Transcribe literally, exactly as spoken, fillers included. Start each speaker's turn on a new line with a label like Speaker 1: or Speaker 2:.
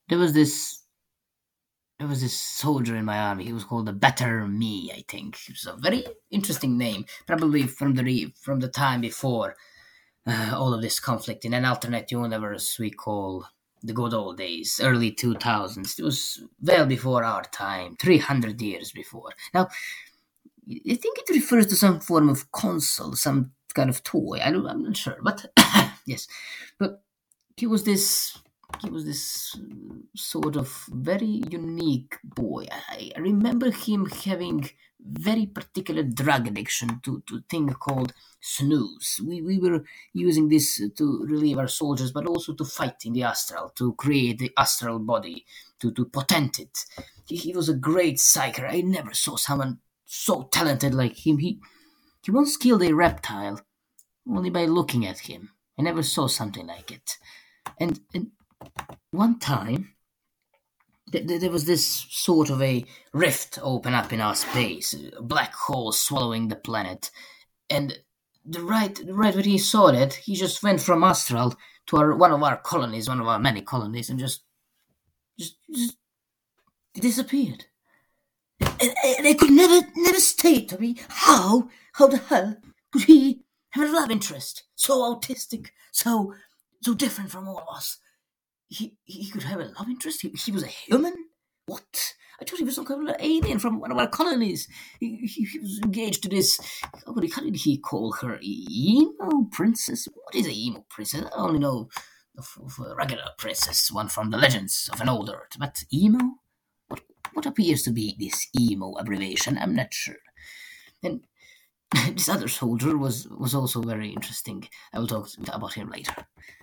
Speaker 1: there was this there was this soldier in my army. He was called the Better Me, I think. It was a very interesting name, probably from the re- from the time before uh, all of this conflict in an alternate universe we call the good old days, early two thousands. It was well before our time, three hundred years before. Now, I think it refers to some form of console, some kind of toy. I don't, I'm not sure, but yes. But he was this he was this uh, sort of very unique boy. I I remember him having very particular drug addiction to to thing called snooze. We we were using this to relieve our soldiers, but also to fight in the astral, to create the astral body, to to potent it. He, he was a great psyker. I never saw someone so talented like him. He he once killed a reptile only by looking at him. I never saw something like it. And, and one time, th- th- there was this sort of a rift open up in our space, a black hole swallowing the planet. And the right, right when he saw that, he just went from Astral to our, one of our colonies, one of our many colonies, and just, just, just disappeared. And, and they could never, never state to me how, how the hell could he have a love interest so autistic, so, so different from all of us? He he could have a love interest. He, he was a human. What? I thought he was some kind of alien from one of our colonies. He, he, he was engaged to this. What did, how did he call her? Emo princess. What is a emo princess? I only know of, of a regular princess, one from the legends of an old earth. But emo? What what appears to be this emo abbreviation? I'm not sure. And this other soldier was was also very interesting. I will talk about him later.